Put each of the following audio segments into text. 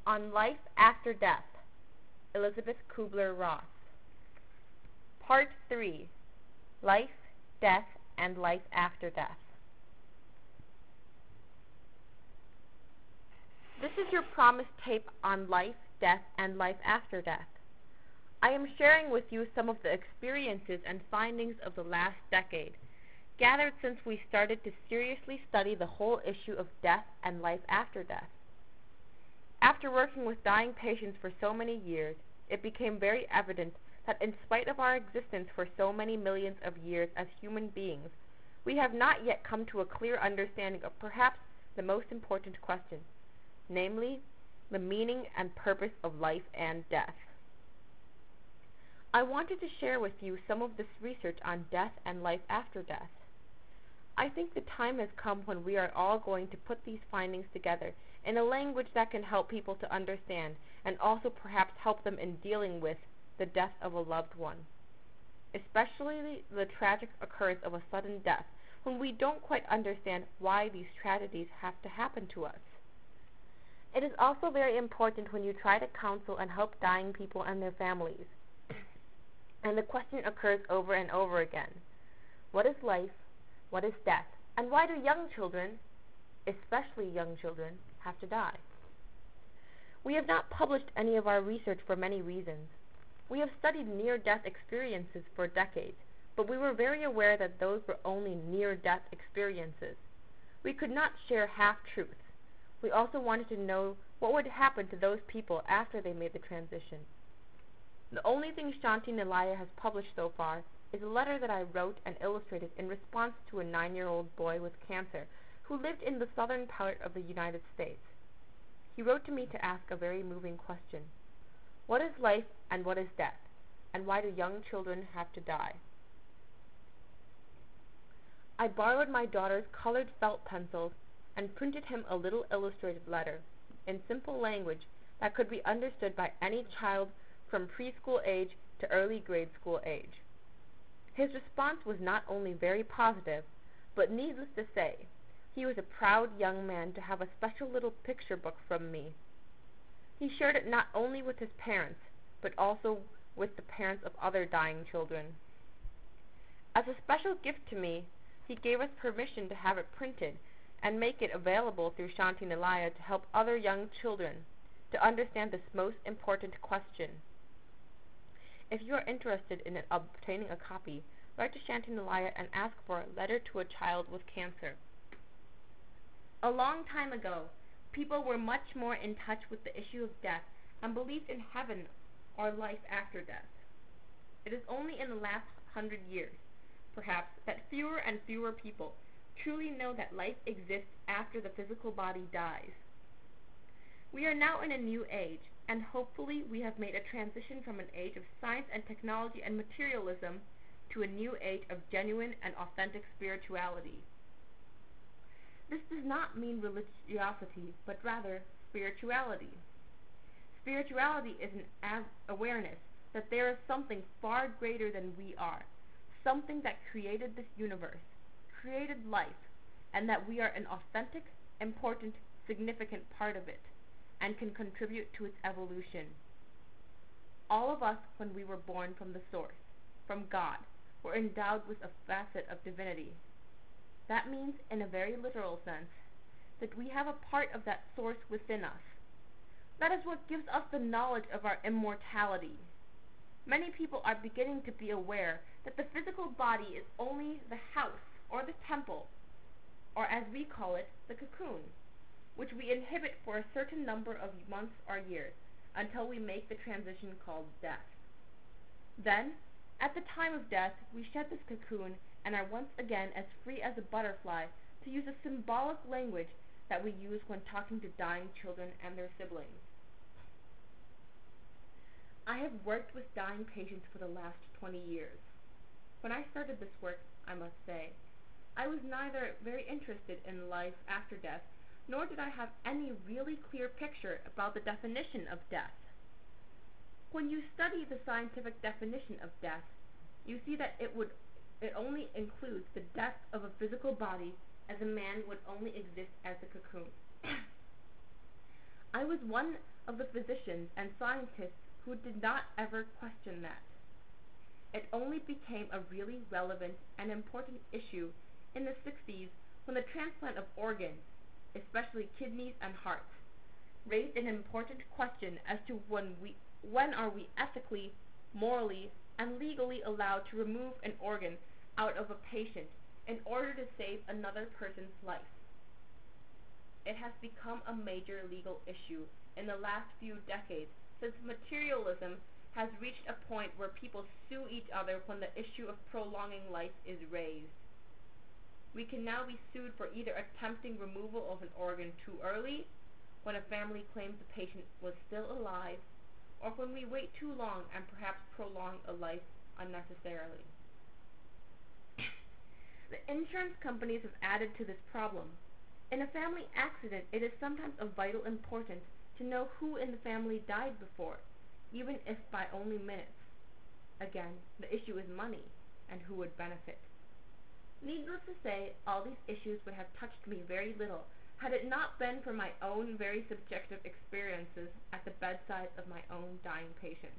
On Life After Death, Elizabeth Kubler-Ross. Part 3, Life, Death, and Life After Death. This is your promised tape on life, death, and life after death. I am sharing with you some of the experiences and findings of the last decade, gathered since we started to seriously study the whole issue of death and life after death. After working with dying patients for so many years, it became very evident that in spite of our existence for so many millions of years as human beings, we have not yet come to a clear understanding of perhaps the most important question, namely, the meaning and purpose of life and death. I wanted to share with you some of this research on death and life after death. I think the time has come when we are all going to put these findings together in a language that can help people to understand and also perhaps help them in dealing with the death of a loved one, especially the tragic occurrence of a sudden death when we don't quite understand why these tragedies have to happen to us. It is also very important when you try to counsel and help dying people and their families. And the question occurs over and over again. What is life? What is death? And why do young children, especially young children, have to die? We have not published any of our research for many reasons. We have studied near-death experiences for decades, but we were very aware that those were only near-death experiences. We could not share half-truths. We also wanted to know what would happen to those people after they made the transition. The only thing Shanti Nilaya has published so far is a letter that I wrote and illustrated in response to a 9-year-old boy with cancer who lived in the southern part of the United States. He wrote to me to ask a very moving question. What is life and what is death? And why do young children have to die? I borrowed my daughter's colored felt pencils and printed him a little illustrated letter in simple language that could be understood by any child from preschool age to early grade school age. His response was not only very positive, but needless to say, he was a proud young man to have a special little picture book from me. He shared it not only with his parents, but also with the parents of other dying children. As a special gift to me, he gave us permission to have it printed and make it available through Shanti Nilaya to help other young children to understand this most important question. If you are interested in obtaining a copy, write to Shanti Nilaya and ask for a letter to a child with cancer. A long time ago, people were much more in touch with the issue of death and believed in heaven or life after death. It is only in the last 100 years, perhaps, that fewer and fewer people truly know that life exists after the physical body dies. We are now in a new age, and hopefully we have made a transition from an age of science and technology and materialism to a new age of genuine and authentic spirituality. This does not mean religiosity, but rather spirituality. Spirituality is an awareness that there is something far greater than we are, something that created this universe, created life, and that we are an authentic, important, significant part of it, and can contribute to its evolution. All of us, when we were born from the source, from God, were endowed with a facet of divinity. That means, in a very literal sense, that we have a part of that source within us. That is what gives us the knowledge of our immortality. Many people are beginning to be aware that the physical body is only the house or the temple, or as we call it, the cocoon, which we inhabit for a certain number of months or years until we make the transition called death. Then, at the time of death, we shed this cocoon and are once again as free as a butterfly, to use a symbolic language that we use when talking to dying children and their siblings. I have worked with dying patients for the last 20 years. When I started this work, I must say, I was neither very interested in life after death, nor did I have any really clear picture about the definition of death. When you study the scientific definition of death, you see that it only includes the death of a physical body, as a man would only exist as a cocoon. I was one of the physicians and scientists who did not ever question that. It only became a really relevant and important issue in the 60s when the transplant of organs, especially kidneys and hearts, raised an important question as to when are we ethically, morally, and legally allowed to remove an organ out of a patient in order to save another person's life. It has become a major legal issue in the last few decades since materialism has reached a point where people sue each other when the issue of prolonging life is raised. We can now be sued for either attempting removal of an organ too early, when a family claims the patient was still alive, or when we wait too long and perhaps prolong a life unnecessarily. The insurance companies have added to this problem. In a family accident, it is sometimes of vital importance to know who in the family died before, even if by only minutes. Again, the issue is money, and who would benefit. Needless to say, all these issues would have touched me very little had it not been for my own very subjective experiences at the bedside of my own dying patients.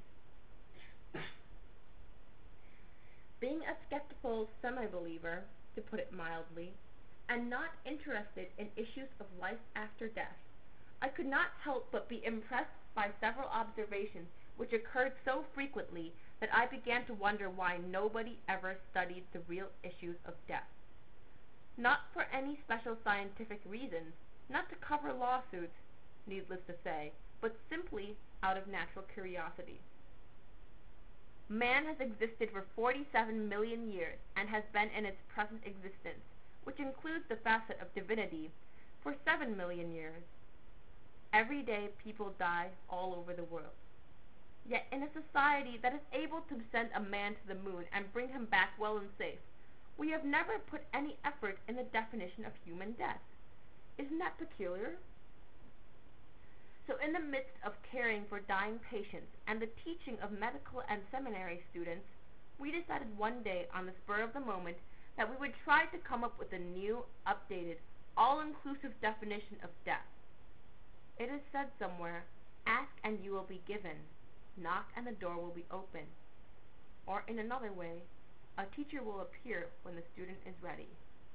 Being a skeptical semi-believer, to put it mildly, and not interested in issues of life after death, I could not help but be impressed by several observations which occurred so frequently that I began to wonder why nobody ever studied the real issues of death. Not for any special scientific reasons, not to cover lawsuits, needless to say, but simply out of natural curiosity. Man has existed for 47 million years and has been in its present existence, which includes the facet of divinity, for 7 million years. Every day people die all over the world. Yet in a society that is able to send a man to the moon and bring him back well and safe, we have never put any effort in the definition of human death. Isn't that peculiar? So in the midst of caring for dying patients and the teaching of medical and seminary students, we decided one day on the spur of the moment that we would try to come up with a new, updated, all-inclusive definition of death. It is said somewhere, ask and you will be given, knock and the door will be open. Or in another way, a teacher will appear when the student is ready.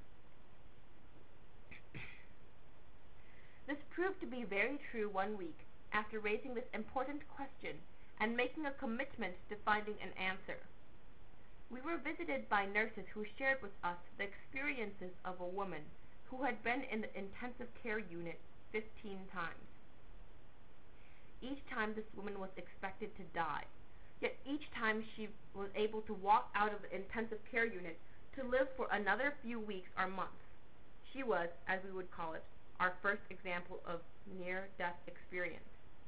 This proved to be very true one week after raising this important question and making a commitment to finding an answer. We were visited by nurses who shared with us the experiences of a woman who had been in the intensive care unit 15 times. Each time this woman was expected to die, yet each time she was able to walk out of the intensive care unit to live for another few weeks or months. She was, as we would call it, our first example of near-death experience.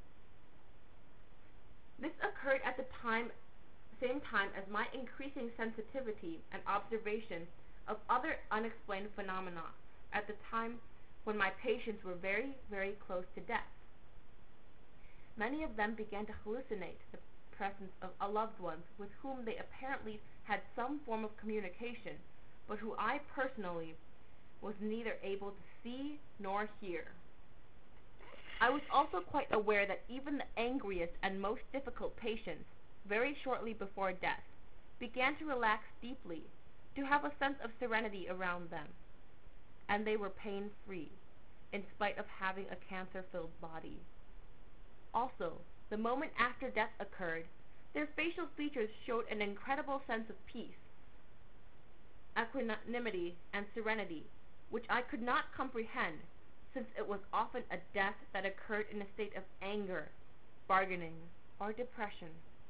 This occurred at the same time as my increasing sensitivity and observation of other unexplained phenomena at the time when my patients were very, very close to death. Many of them began to hallucinate the presence of a loved ones with whom they apparently had some form of communication, but who I personally was neither able to see nor hear. I was also quite aware that even the angriest and most difficult patients, very shortly before death, began to relax deeply, to have a sense of serenity around them, and they were pain-free, in spite of having a cancer-filled body. Also, the moment after death occurred, their facial features showed an incredible sense of peace, equanimity, and serenity, which I could not comprehend, since it was often a death that occurred in a state of anger, bargaining, or depression.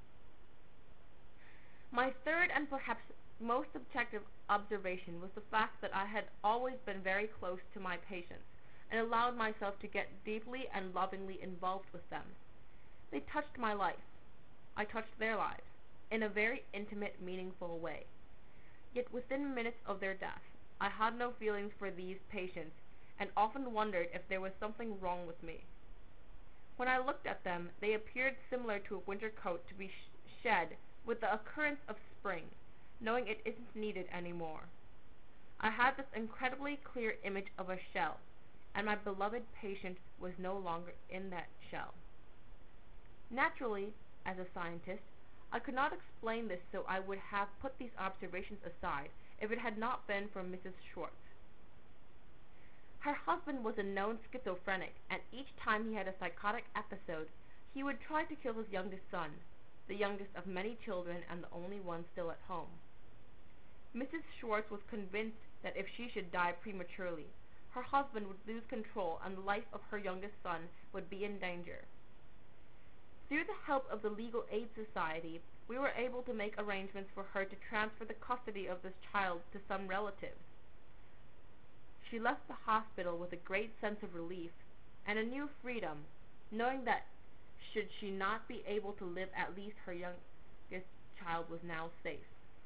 My third and perhaps most subjective observation was the fact that I had always been very close to my patients and allowed myself to get deeply and lovingly involved with them. They touched my life. I touched their lives in a very intimate, meaningful way. Yet within minutes of their death, I had no feelings for these patients and often wondered if there was something wrong with me. When I looked at them, they appeared similar to a winter coat to be shed with the occurrence of spring, knowing it isn't needed anymore. I had this incredibly clear image of a shell, and my beloved patient was no longer in that shell. Naturally, as a scientist, I could not explain this, so I would have put these observations aside if it had not been for Mrs. Schwartz. Her husband was a known schizophrenic, and each time he had a psychotic episode, he would try to kill his youngest son, the youngest of many children and the only one still at home. Mrs. Schwartz was convinced that if she should die prematurely, her husband would lose control and the life of her youngest son would be in danger. Through the help of the Legal Aid Society, we were able to make arrangements for her to transfer the custody of this child to some relatives. She left the hospital with a great sense of relief and a new freedom, knowing that should she not be able to live, at least her youngest child was now safe.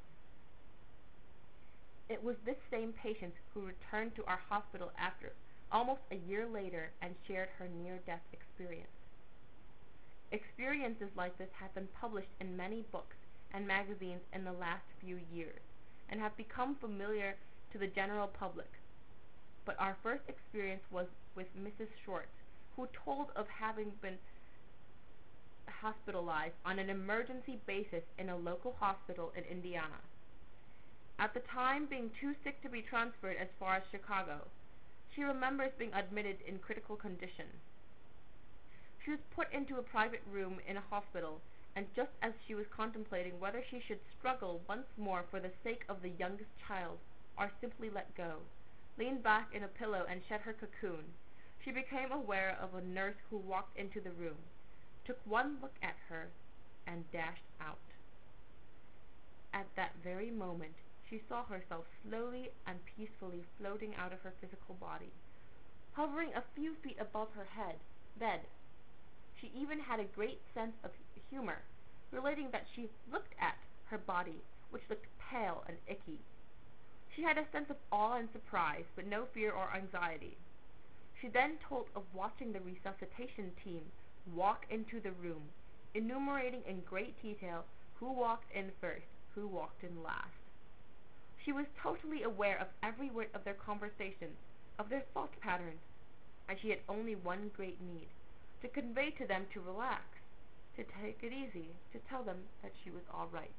It was this same patient who returned to our hospital after almost a year later and shared her near-death experience. Experiences like this have been published in many books and magazines in the last few years and have become familiar to the general public. But our first experience was with Mrs. Schwartz, who told of having been hospitalized on an emergency basis in a local hospital in Indiana. At the time, being too sick to be transferred as far as Chicago, she remembers being admitted in critical condition. She was put into a private room in a hospital, and just as she was contemplating whether she should struggle once more for the sake of the youngest child, or simply let go, leaned back in a pillow and shed her cocoon, she became aware of a nurse who walked into the room, took one look at her, and dashed out. At that very moment, she saw herself slowly and peacefully floating out of her physical body, hovering a few feet above her bed. She even had a great sense of humor, relating that she looked at her body, which looked pale and icky. She had a sense of awe and surprise, but no fear or anxiety. She then told of watching the resuscitation team walk into the room, enumerating in great detail who walked in first, who walked in last. She was totally aware of every word of their conversations, of their thought patterns, and she had only one great need: to convey to them to relax, to take it easy, to tell them that she was all right.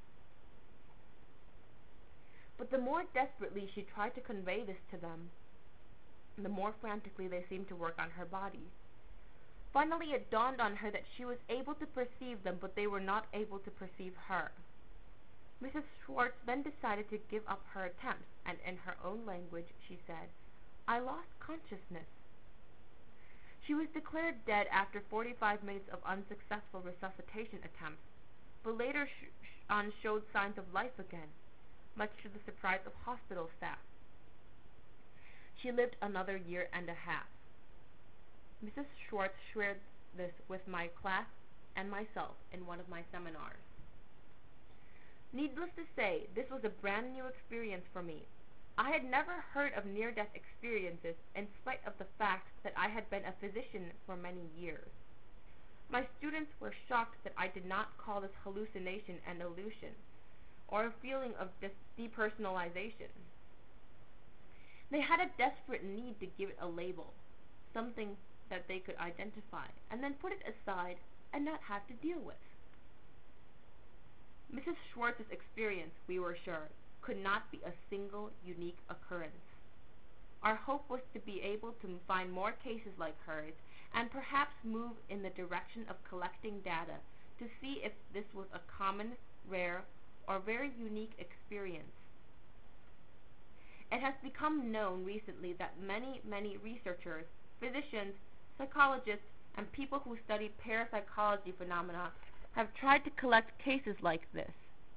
But the more desperately she tried to convey this to them, the more frantically they seemed to work on her body. Finally, it dawned on her that she was able to perceive them, but they were not able to perceive her. Mrs. Schwartz then decided to give up her attempts, and in her own language she said, "I lost consciousness." She was declared dead after 45 minutes of unsuccessful resuscitation attempts, but later on showed signs of life again, much to the surprise of hospital staff. She lived another year and a half. Mrs. Schwartz shared this with my class and myself in one of my seminars. Needless to say, this was a brand new experience for me. I had never heard of near-death experiences in spite of the fact that I had been a physician for many years. My students were shocked that I did not call this hallucination an illusion, or a feeling of depersonalization. They had a desperate need to give it a label, something that they could identify, and then put it aside and not have to deal with. Mrs. Schwartz's experience, we were sure, could not be a single unique occurrence. Our hope was to be able to find more cases like hers and perhaps move in the direction of collecting data to see if this was a common, rare, or very unique experience. It has become known recently that many researchers, physicians, psychologists, and people who study parapsychology phenomena have tried to collect cases like this.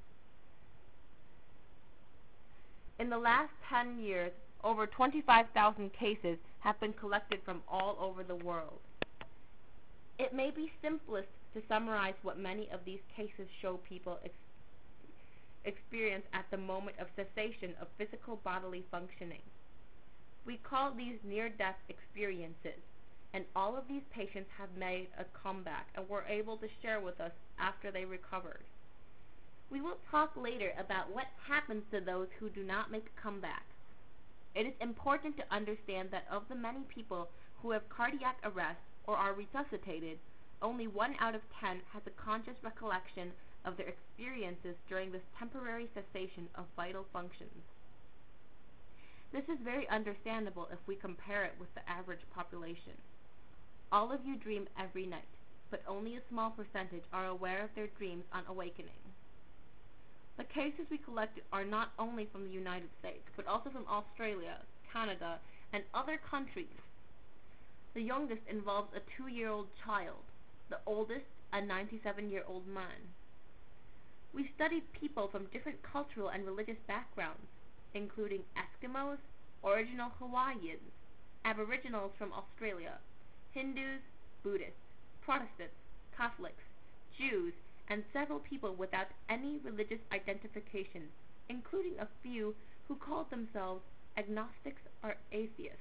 In the last 10 years, over 25,000 cases have been collected from all over the world. It may be simplest to summarize what many of these cases show people experience at the moment of cessation of physical bodily functioning. We call these near-death experiences, and all of these patients have made a comeback and were able to share with us after they recovered. We will talk later about what happens to those who do not make a comeback. It is important to understand that of the many people who have cardiac arrest or are resuscitated, only 1 out of 10 has a conscious recollection of their experiences during this temporary cessation of vital functions. This is very understandable if we compare it with the average population. All of you dream every night, but only a small percentage are aware of their dreams on awakening. The cases we collected are not only from the United States, but also from Australia, Canada, and other countries. The youngest involves a 2-year-old child, the oldest a 97-year-old man. We studied people from different cultural and religious backgrounds, including Eskimos, original Hawaiians, Aboriginals from Australia, Hindus, Buddhists, Protestants, Catholics, Jews, and several people without any religious identification, including a few who called themselves agnostics or atheists.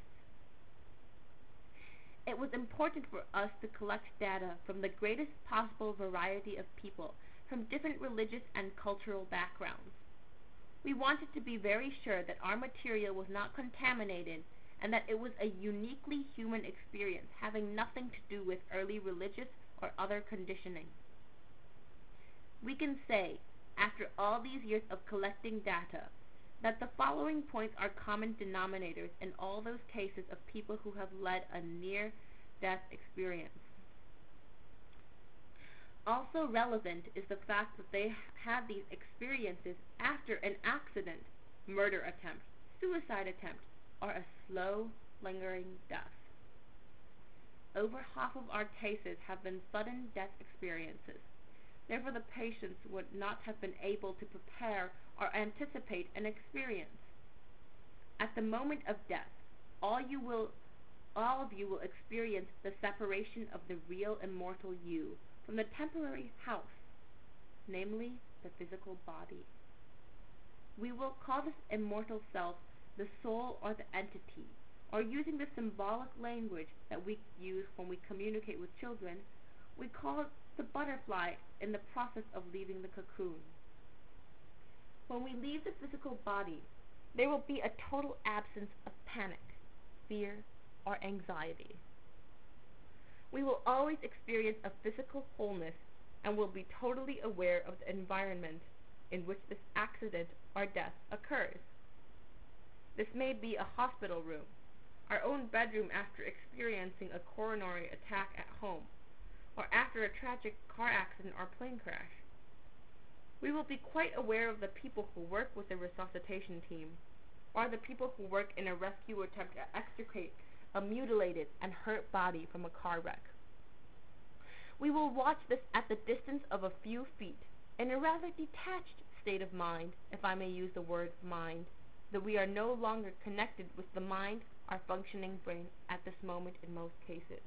It was important for us to collect data from the greatest possible variety of people from different religious and cultural backgrounds. We wanted to be very sure that our material was not contaminated and that it was a uniquely human experience having nothing to do with early religious or other conditioning. We can say, after all these years of collecting data, that the following points are common denominators in all those cases of people who have led a near-death experience. Also relevant is the fact that they had these experiences after an accident, murder attempt, suicide attempt, or a slow, lingering death. Over half of our cases have been sudden death experiences. Therefore, the patients would not have been able to prepare or anticipate an experience. At the moment of death, all of you will experience the separation of the real immortal you from the temporary house, namely the physical body. We will call this immortal self the soul or the entity, or using the symbolic language that we use when we communicate with children, we call it the butterfly in the process of leaving the cocoon. When we leave the physical body, there will be a total absence of panic, fear, or anxiety. We will always experience a physical wholeness and will be totally aware of the environment in which this accident or death occurs. This may be a hospital room, our own bedroom after experiencing a coronary attack at home, or after a tragic car accident or plane crash. We will be quite aware of the people who work with the resuscitation team, or the people who work in a rescue attempt to extricate a mutilated and hurt body from a car wreck. We will watch this at the distance of a few feet, in a rather detached state of mind, if I may use the word mind, that we are no longer connected with the mind, our functioning brain, at this moment in most cases.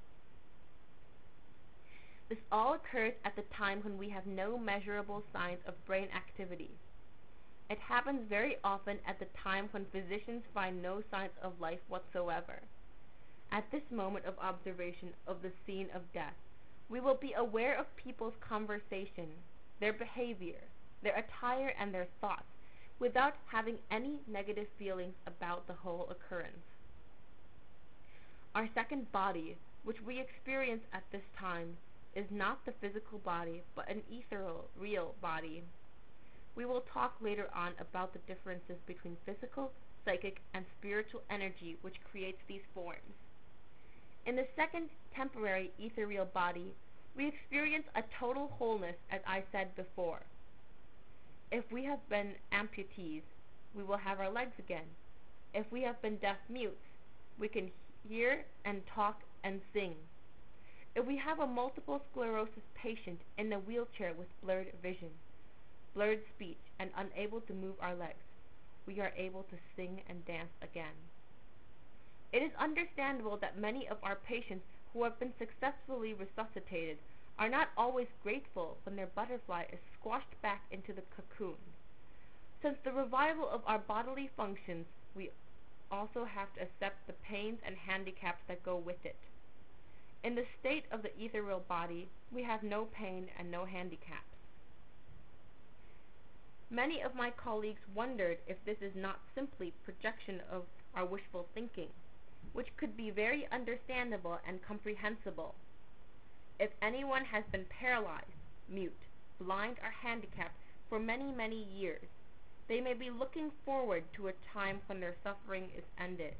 This all occurs at the time when we have no measurable signs of brain activity. It happens very often at the time when physicians find no signs of life whatsoever. At this moment of observation of the scene of death, we will be aware of people's conversation, their behavior, their attire, and their thoughts, without having any negative feelings about the whole occurrence. Our second body, which we experience at this time, is not the physical body, but an ethereal, real body. We will talk later on about the differences between physical, psychic, and spiritual energy which creates these forms. In the second temporary ethereal body, we experience a total wholeness, as I said before. If we have been amputees, we will have our legs again. If we have been deaf mutes, we can hear and talk and sing. If we have a multiple sclerosis patient in a wheelchair with blurred vision, blurred speech, and unable to move our legs, we are able to sing and dance again. It is understandable that many of our patients who have been successfully resuscitated are not always grateful when their butterfly is squashed back into the cocoon. Since the revival of our bodily functions, we also have to accept the pains and handicaps that go with it. In the state of the ethereal body, we have no pain and no handicaps. Many of my colleagues wondered if this is not simply projection of are wishful thinking, which could be very understandable and comprehensible. If anyone has been paralyzed, mute, blind, or handicapped for many, many years, they may be looking forward to a time when their suffering is ended.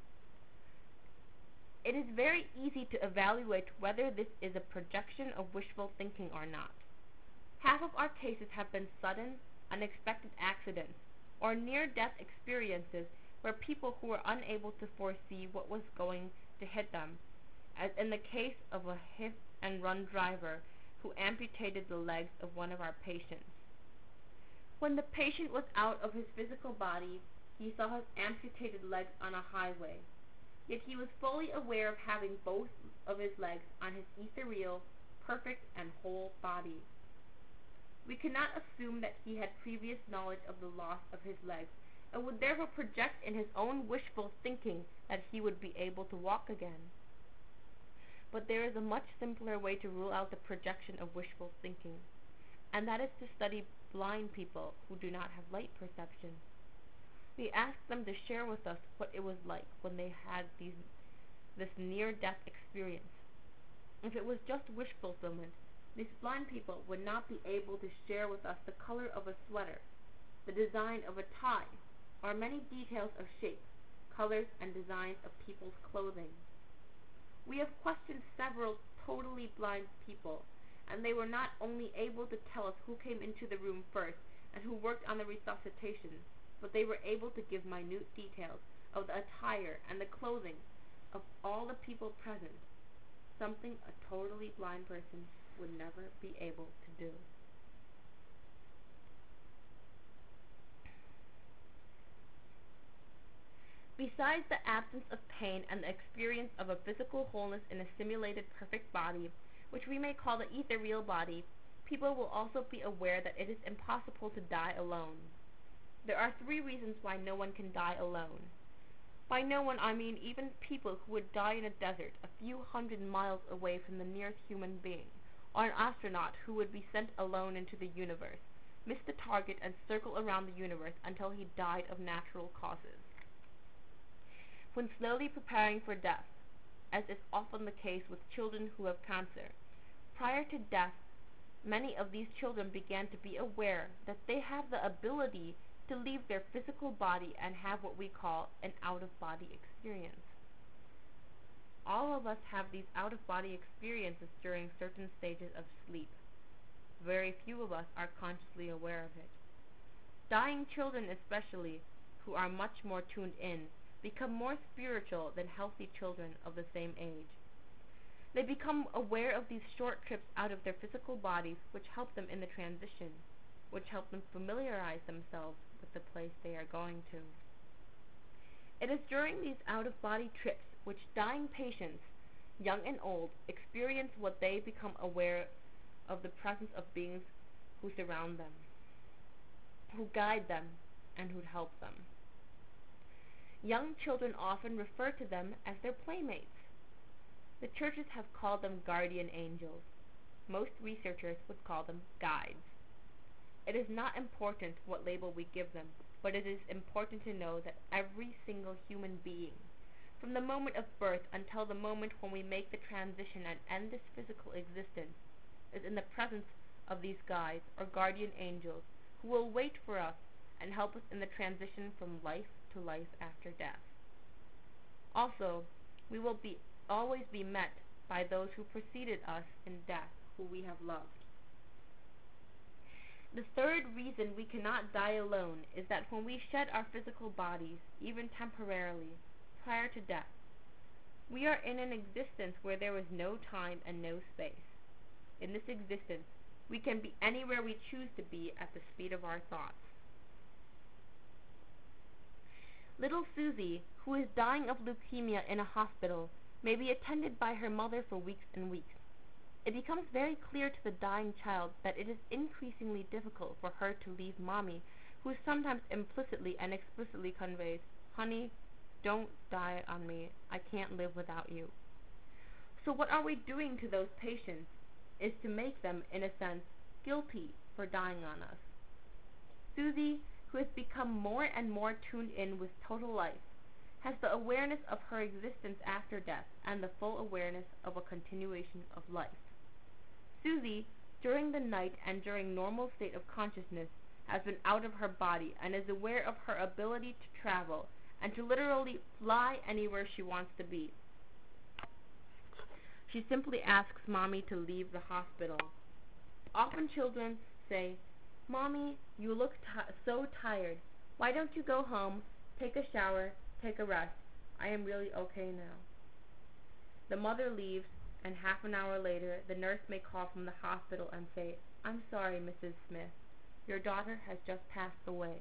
It is very easy to evaluate whether this is a projection of wishful thinking or not. Half of our cases have been sudden, unexpected accidents or near-death experiences where people who were unable to foresee what was going to hit them, as in the case of a hit-and-run driver who amputated the legs of one of our patients. When the patient was out of his physical body, he saw his amputated legs on a highway, yet he was fully aware of having both of his legs on his ethereal, perfect, and whole body. We cannot assume that he had previous knowledge of the loss of his legs, and would therefore project in his own wishful thinking that he would be able to walk again. But there is a much simpler way to rule out the projection of wishful thinking, and that is to study blind people who do not have light perception. We ask them to share with us what it was like when they had this near-death experience. If it was just wish fulfillment, these blind people would not be able to share with us the color of a sweater, the design of a tie, or many details of shape, colors, and designs of people's clothing. We have questioned several totally blind people, and they were not only able to tell us who came into the room first and who worked on the resuscitation, but they were able to give minute details of the attire and the clothing of all the people present, something a totally blind person would never be able to do. Besides the absence of pain and the experience of a physical wholeness in a simulated perfect body, which we may call the ethereal body, people will also be aware that it is impossible to die alone. There are 3 reasons why no one can die alone. By no one, I mean even people who would die in a desert a few hundred miles away from the nearest human being, or an astronaut who would be sent alone into the universe, miss the target, and circle around the universe until he died of natural causes. When slowly preparing for death, as is often the case with children who have cancer, prior to death, many of these children began to be aware that they have the ability to leave their physical body and have what we call an out-of-body experience. All of us have these out-of-body experiences during certain stages of sleep. Very few of us are consciously aware of it. Dying children especially, who are much more tuned in, become more spiritual than healthy children of the same age. They become aware of these short trips out of their physical bodies, which help them in the transition, which help them familiarize themselves with the place they are going to. It is during these out-of-body trips which dying patients, young and old, experience what they become aware of the presence of beings who surround them, who guide them, and who help them. Young children often refer to them as their playmates. The churches have called them guardian angels. Most researchers would call them guides. It is not important what label we give them, but it is important to know that every single human being, from the moment of birth until the moment when we make the transition and end this physical existence, is in the presence of these guides or guardian angels who will wait for us and help us in the transition from life to life after death. Also, we will always be met by those who preceded us in death, who we have loved. The third reason we cannot die alone is that when we shed our physical bodies, even temporarily, prior to death, we are in an existence where there is no time and no space. In this existence, we can be anywhere we choose to be at the speed of our thoughts. Little Susie, who is dying of leukemia in a hospital, may be attended by her mother for weeks and weeks. It becomes very clear to the dying child that it is increasingly difficult for her to leave Mommy, who sometimes implicitly and explicitly conveys, "Honey, don't die on me. I can't live without you." So what are we doing to those patients is to make them, in a sense, guilty for dying on us. Susie, who has become more and more tuned in with total life, has the awareness of her existence after death and the full awareness of a continuation of life. Susie, during the night and during normal state of consciousness, has been out of her body and is aware of her ability to travel and to literally fly anywhere she wants to be. She simply asks Mommy to leave the hospital. Often children say, "Mommy, you look so tired. Why don't you go home, take a shower, take a rest? I am really okay now." The mother leaves, and half an hour later the nurse may call from the hospital and say, "I'm sorry, Mrs. Smith. Your daughter has just passed away."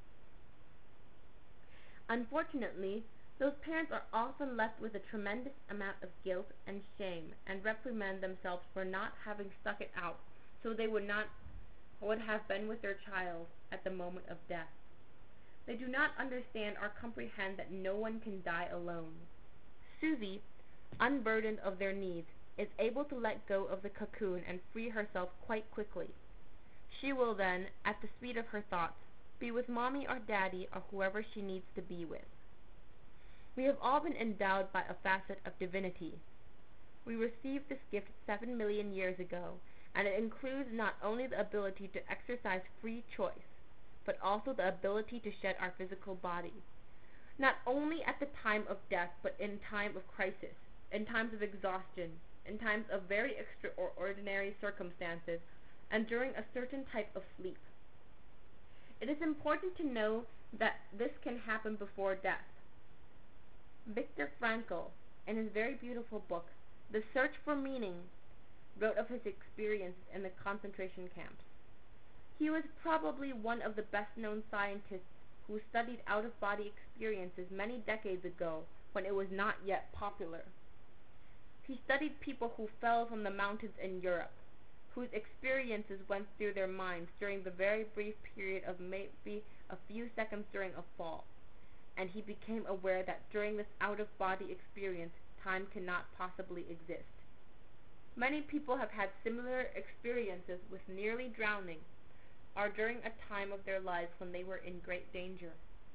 Unfortunately, those parents are often left with a tremendous amount of guilt and shame and reprimand themselves for not having stuck it out so they would have been with their child at the moment of death. They do not understand or comprehend that no one can die alone. Susie, unburdened of their needs, is able to let go of the cocoon and free herself quite quickly. She will then, at the speed of her thoughts, be with Mommy or Daddy or whoever she needs to be with. We have all been endowed by a facet of divinity. We received this gift 7 million years ago, and it includes not only the ability to exercise free choice, but also the ability to shed our physical body, not only at the time of death, but in time of crisis, in times of exhaustion, in times of very extraordinary circumstances, and during a certain type of sleep. It is important to know that this can happen before death. Viktor Frankl, in his very beautiful book, The Search for Meaning, wrote of his experiences in the concentration camps. He was probably one of the best-known scientists who studied out-of-body experiences many decades ago when it was not yet popular. He studied people who fell from the mountains in Europe, whose experiences went through their minds during the very brief period of maybe a few seconds during a fall, and he became aware that during this out-of-body experience, time cannot possibly exist. Many people have had similar experiences with nearly drowning, or during a time of their lives when they were in great danger.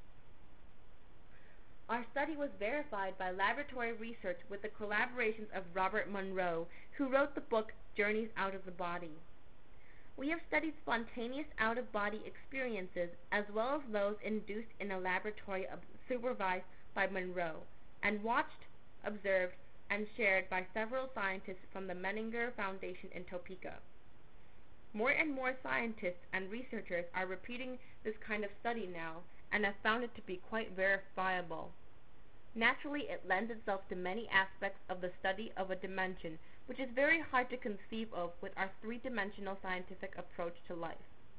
Our study was verified by laboratory research with the collaborations of Robert Monroe, who wrote the book Journeys Out of the Body. We have studied spontaneous out-of-body experiences as well as those induced in a laboratory supervised by Monroe, and watched, observed, and shared by several scientists from the Menninger Foundation in Topeka. More and more scientists and researchers are repeating this kind of study now, and have found it to be quite verifiable. Naturally, it lends itself to many aspects of the study of a dimension, which is very hard to conceive of with our three-dimensional scientific approach to life.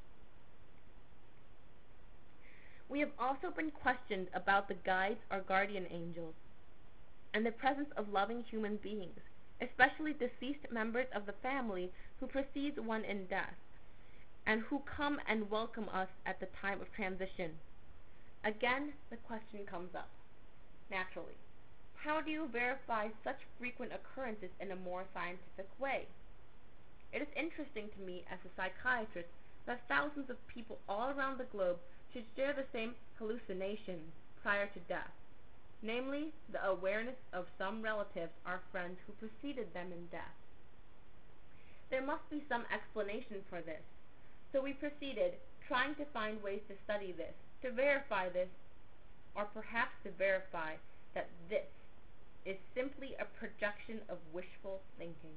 We have also been questioned about the guides or guardian angels, and the presence of loving human beings, especially deceased members of the family who precedes one in death, and who come and welcome us at the time of transition. Again, the question comes up, naturally. How do you verify such frequent occurrences in a more scientific way? It is interesting to me as a psychiatrist that thousands of people all around the globe should share the same hallucination prior to death, namely the awareness of some relatives or friends who preceded them in death. There must be some explanation for this, so we proceeded, trying to find ways to study this, to verify this, or perhaps to verify that this is simply a projection of wishful thinking.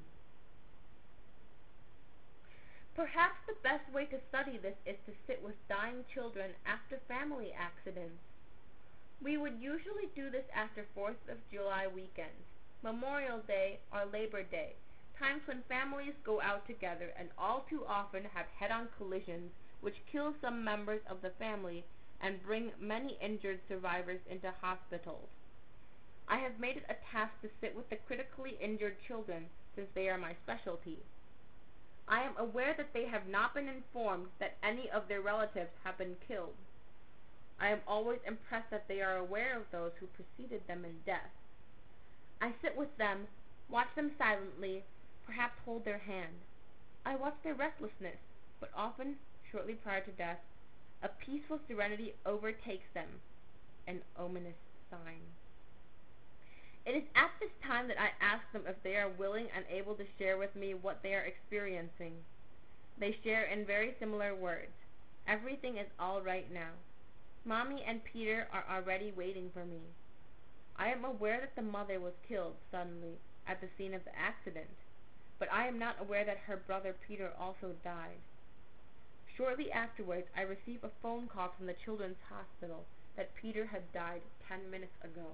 Perhaps the best way to study this is to sit with dying children after family accidents. We would usually do this after 4th of July weekends, Memorial Day, or Labor Day, times when families go out together and all too often have head-on collisions which kill some members of the family and bring many injured survivors into hospitals. I have made it a task to sit with the critically injured children since they are my specialty. I am aware that they have not been informed that any of their relatives have been killed. I am always impressed that they are aware of those who preceded them in death. I sit with them, watch them silently, perhaps hold their hand. I watch their restlessness, but often, shortly prior to death, a peaceful serenity overtakes them, an ominous sign. It is at this time that I ask them if they are willing and able to share with me what they are experiencing. They share in very similar words. Everything is all right now. Mommy and Peter are already waiting for me. I am aware that the mother was killed suddenly at the scene of the accident, but I am not aware that her brother Peter also died. Shortly afterwards, I receive a phone call from the children's hospital that Peter had died 10 minutes ago.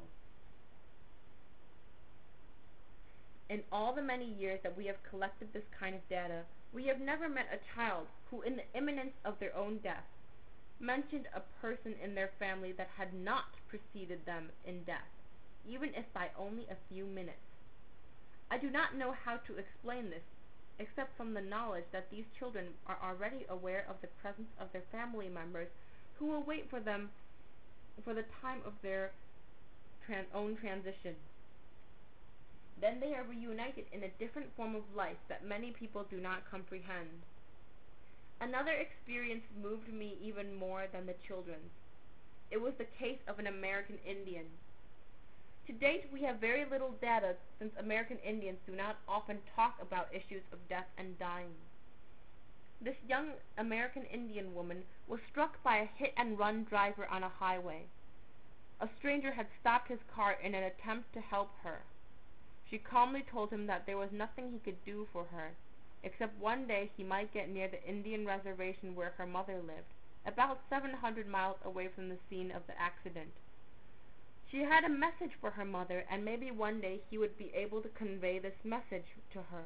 In all the many years that we have collected this kind of data, we have never met a child who, in the imminence of their own death, mentioned a person in their family that had not preceded them in death, even if by only a few minutes. I do not know how to explain this, except from the knowledge that these children are already aware of the presence of their family members who will wait for them for the time of their own transition. Then they are reunited in a different form of life that many people do not comprehend. Another experience moved me even more than the children's. It was the case of an American Indian. To date, we have very little data since American Indians do not often talk about issues of death and dying. This young American Indian woman was struck by a hit-and-run driver on a highway. A stranger had stopped his car in an attempt to help her. She calmly told him that there was nothing he could do for her, except one day he might get near the Indian reservation where her mother lived, about 700 miles away from the scene of the accident. She had a message for her mother, and maybe one day he would be able to convey this message to her.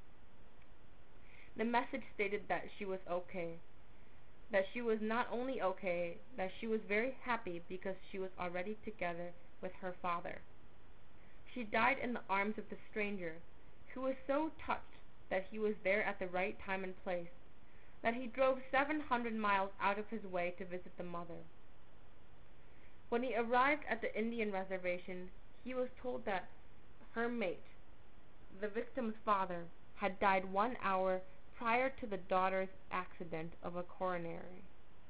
The message stated that she was okay. That she was not only okay, that she was very happy because she was already together with her father. She died in the arms of the stranger, who was so touched that he was there at the right time and place, that he drove 700 miles out of his way to visit the mother. When he arrived at the Indian reservation, he was told that her mate, the victim's father, had died 1 hour prior to the daughter's accident of a coronary.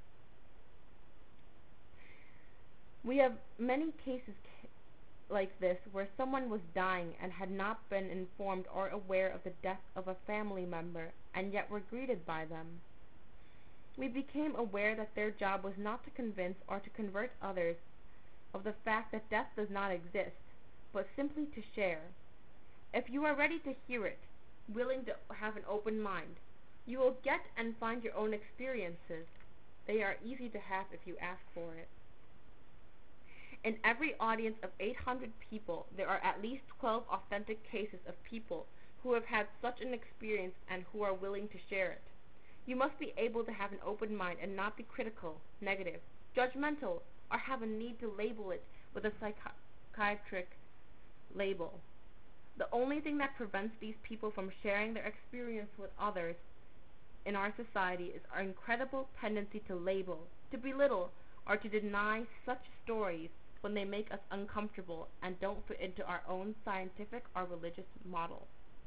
We have many cases like this where someone was dying and had not been informed or aware of the death of a family member and yet were greeted by them. We became aware that their job was not to convince or to convert others of the fact that death does not exist, but simply to share. If you are ready to hear it, willing to have an open mind, you will get and find your own experiences. They are easy to have if you ask for it. In every audience of 800 people, there are at least 12 authentic cases of people who have had such an experience and who are willing to share it. You must be able to have an open mind and not be critical, negative, judgmental, or have a need to label it with a psychiatric label. The only thing that prevents these people from sharing their experience with others in our society is our incredible tendency to label, to belittle, or to deny such stories when they make us uncomfortable and don't fit into our own scientific or religious model.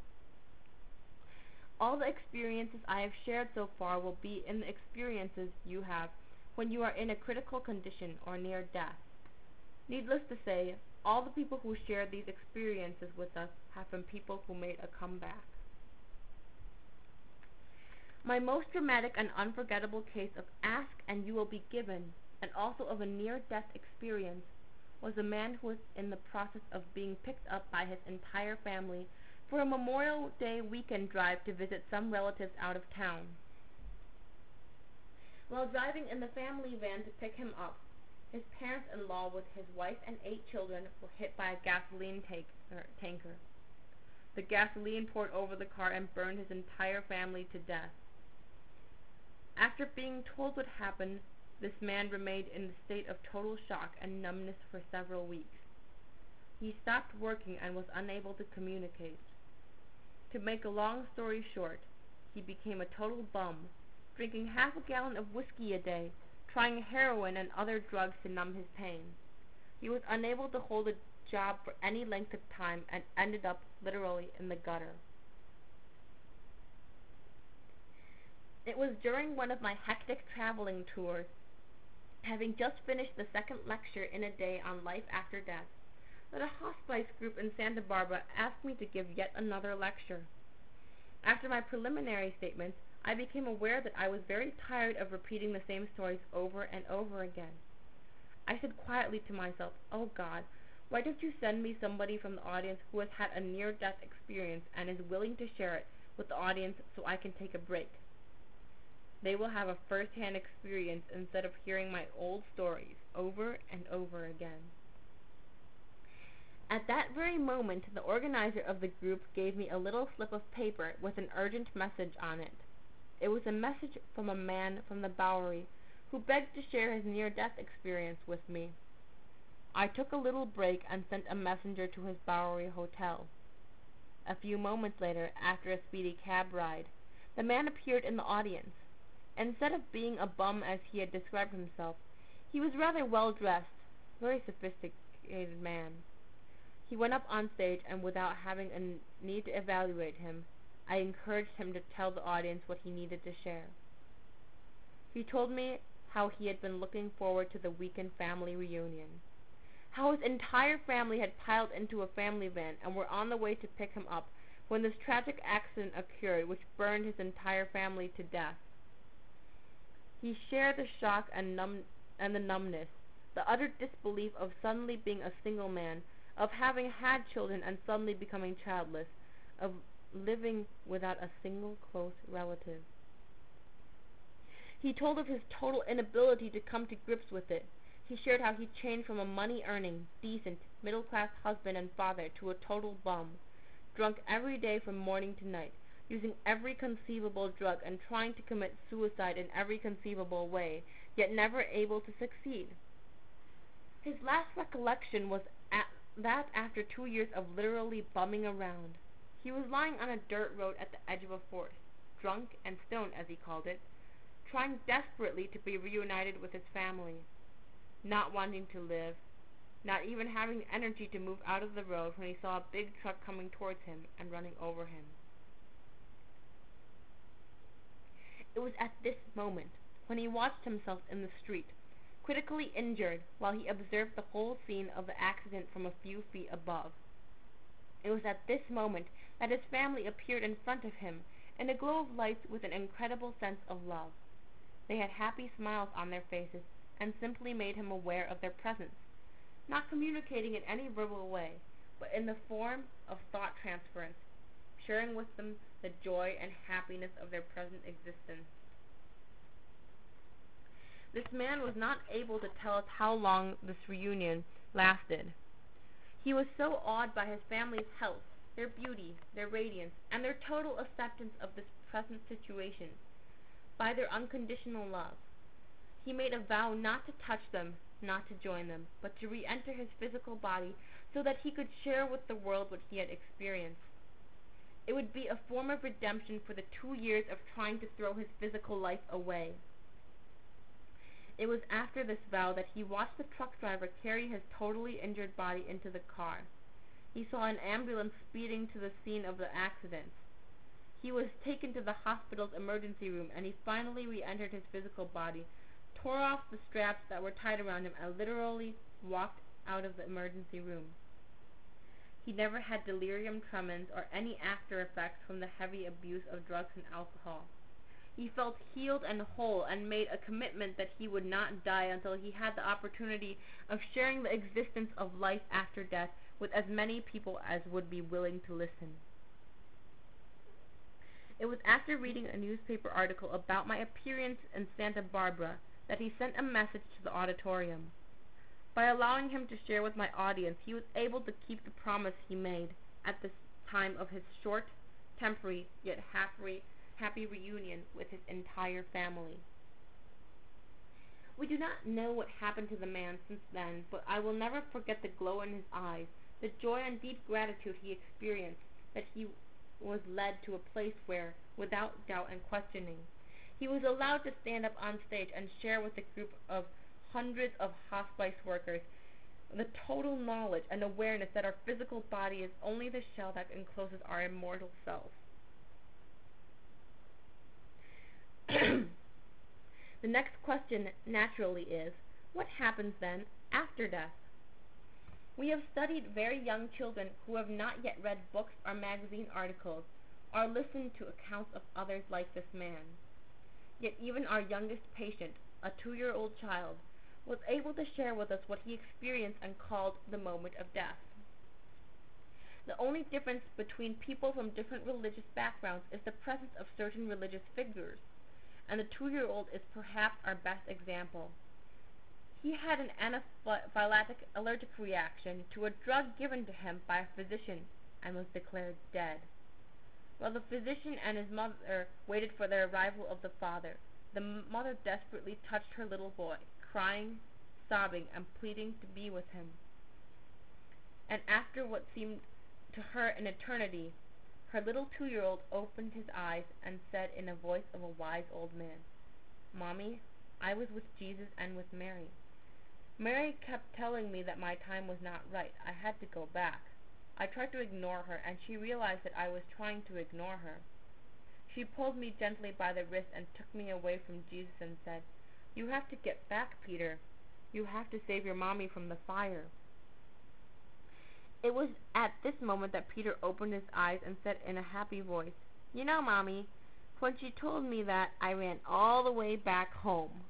All the experiences I have shared so far will be in the experiences you have when you are in a critical condition or near death. Needless to say, all the people who shared these experiences with us have been people who made a comeback. My most dramatic and unforgettable case of ask and you will be given, and also of a near-death experience, was a man who was in the process of being picked up by his entire family for a Memorial Day weekend drive to visit some relatives out of town. While driving in the family van to pick him up, his parents-in-law with his wife and 8 children were hit by a gasoline tanker. The gasoline poured over the car and burned his entire family to death. After being told what happened, this man remained in the state of total shock and numbness for several weeks. He stopped working and was unable to communicate. To make a long story short, he became a total bum, drinking half a gallon of whiskey a day, trying heroin and other drugs to numb his pain. He was unable to hold a job for any length of time and ended up literally in the gutter. It was during one of my hectic traveling tours having just finished the second lecture in a day on life after death, that a hospice group in Santa Barbara asked me to give yet another lecture. After my preliminary statements, I became aware that I was very tired of repeating the same stories over and over again. I said quietly to myself, "Oh God, why don't you send me somebody from the audience who has had a near-death experience and is willing to share it with the audience so I can take a break? They will have a first-hand experience instead of hearing my old stories over and over again." At that very moment, the organizer of the group gave me a little slip of paper with an urgent message on it. It was a message from a man from the Bowery who begged to share his near-death experience with me. I took a little break and sent a messenger to his Bowery hotel. A few moments later, after a speedy cab ride, the man appeared in the audience. Instead of being a bum as he had described himself, he was rather well-dressed, very sophisticated man. He went up on stage, and without having a need to evaluate him, I encouraged him to tell the audience what he needed to share. He told me how he had been looking forward to the weekend family reunion, how his entire family had piled into a family van and were on the way to pick him up when this tragic accident occurred which burned his entire family to death. He shared the shock and the numbness, the utter disbelief of suddenly being a single man, of having had children and suddenly becoming childless, of living without a single close relative. He told of his total inability to come to grips with it. He shared how he changed from a money-earning, decent, middle-class husband and father to a total bum, drunk every day from morning to night, using every conceivable drug and trying to commit suicide in every conceivable way, yet never able to succeed. His last recollection was that after 2 years of literally bumming around, he was lying on a dirt road at the edge of a forest, drunk and stoned as he called it, trying desperately to be reunited with his family, not wanting to live, not even having the energy to move out of the road when he saw a big truck coming towards him and running over him. It was at this moment, when he watched himself in the street, critically injured, while he observed the whole scene of the accident from a few feet above. It was at this moment that his family appeared in front of him, in a glow of lights with an incredible sense of love. They had happy smiles on their faces, and simply made him aware of their presence, not communicating in any verbal way, but in the form of thought transference, sharing with them the joy and happiness of their present existence. This man was not able to tell us how long this reunion lasted. He was so awed by his family's health, their beauty, their radiance, and their total acceptance of this present situation, by their unconditional love. He made a vow not to touch them, not to join them, but to re-enter his physical body so that he could share with the world what he had experienced. It would be a form of redemption for the 2 years of trying to throw his physical life away. It was after this vow that he watched the truck driver carry his totally injured body into the car. He saw an ambulance speeding to the scene of the accident. He was taken to the hospital's emergency room, and he finally re-entered his physical body, tore off the straps that were tied around him, and literally walked out of the emergency room. He never had delirium tremens or any after effects from the heavy abuse of drugs and alcohol. He felt healed and whole, and made a commitment that he would not die until he had the opportunity of sharing the existence of life after death with as many people as would be willing to listen. It was after reading a newspaper article about my appearance in Santa Barbara that he sent a message to the auditorium. By allowing him to share with my audience, he was able to keep the promise he made at the time of his short, temporary, yet happy reunion with his entire family. We do not know what happened to the man since then, but I will never forget the glow in his eyes, the joy and deep gratitude he experienced that he was led to a place where, without doubt and questioning, he was allowed to stand up on stage and share with a group of hundreds of hospice workers the total knowledge and awareness that our physical body is only the shell that encloses our immortal self. The next question, naturally, is, What happens then after death? We have studied very young children who have not yet read books or magazine articles or listened to accounts of others like this man. Yet even our youngest patient, a 2-year-old child, was able to share with us what he experienced and called the moment of death. The only difference between people from different religious backgrounds is the presence of certain religious figures, and the 2-year-old is perhaps our best example. He had an anaphylactic allergic reaction to a drug given to him by a physician and was declared dead. While the physician and his mother waited for the arrival of the father, the mother desperately touched her little boy, crying, sobbing, and pleading to be with him. And after what seemed to her an eternity, her little 2-year-old opened his eyes and said in a voice of a wise old man, "Mommy, I was with Jesus and with Mary. Mary kept telling me that my time was not right. I had to go back. I tried to ignore her, and she realized that I was trying to ignore her. She pulled me gently by the wrist and took me away from Jesus and said, 'You have to get back, Peter. You have to save your mommy from the fire.'" It was at this moment that Peter opened his eyes and said in a happy voice, "You know, Mommy, when she told me that, I ran all the way back home."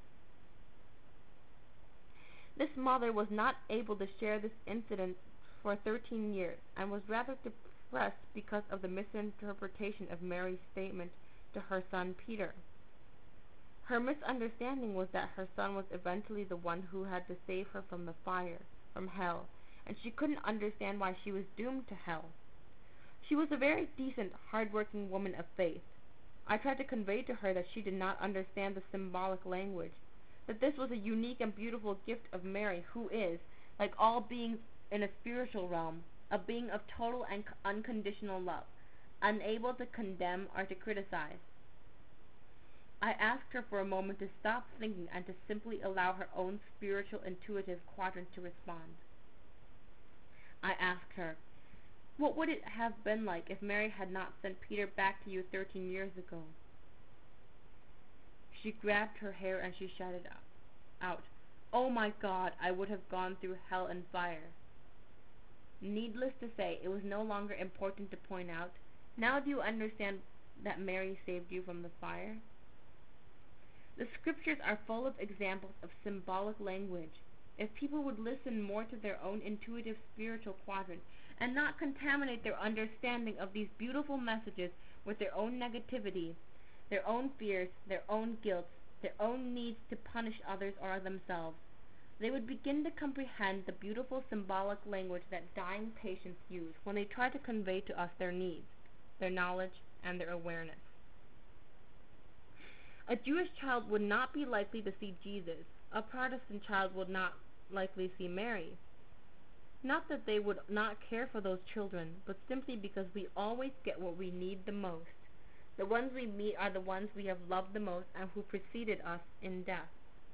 This mother was not able to share this incident for 13 years and was rather depressed because of the misinterpretation of Mary's statement to her son Peter. Her misunderstanding was that her son was eventually the one who had to save her from the fire, from hell, and she couldn't understand why she was doomed to hell. She was a very decent, hard-working woman of faith. I tried to convey to her that she did not understand the symbolic language, that this was a unique and beautiful gift of Mary, who is, like all beings in a spiritual realm, a being of total and unconditional love, unable to condemn or to criticize. I asked her for a moment to stop thinking and to simply allow her own spiritual intuitive quadrant to respond. I asked her, what would it have been like if Mary had not sent Peter back to you 13 years ago? She grabbed her hair and she shouted out, "Oh my God, I would have gone through hell and fire." Needless to say, it was no longer important to point out, "Now do you understand that Mary saved you from the fire?" The scriptures are full of examples of symbolic language. If people would listen more to their own intuitive spiritual quadrant and not contaminate their understanding of these beautiful messages with their own negativity, their own fears, their own guilt, their own needs to punish others or themselves, they would begin to comprehend the beautiful symbolic language that dying patients use when they try to convey to us their needs, their knowledge, and their awareness. A Jewish child would not be likely to see Jesus. A Protestant child would not likely see Mary. Not that they would not care for those children, but simply because we always get what we need the most. The ones we meet are the ones we have loved the most and who preceded us in death.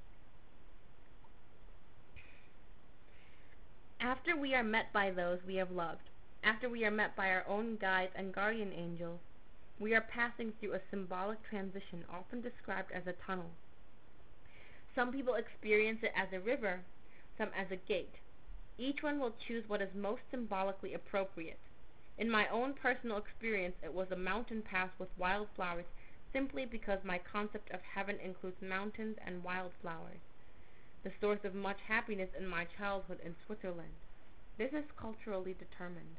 After we are met by those we have loved, after we are met by our own guides and guardian angels, we are passing through a symbolic transition often described as a tunnel. Some people experience it as a river, some as a gate. Each one will choose what is most symbolically appropriate. In my own personal experience, it was a mountain path with wildflowers simply because my concept of heaven includes mountains and wildflowers, the source of much happiness in my childhood in Switzerland. This is culturally determined.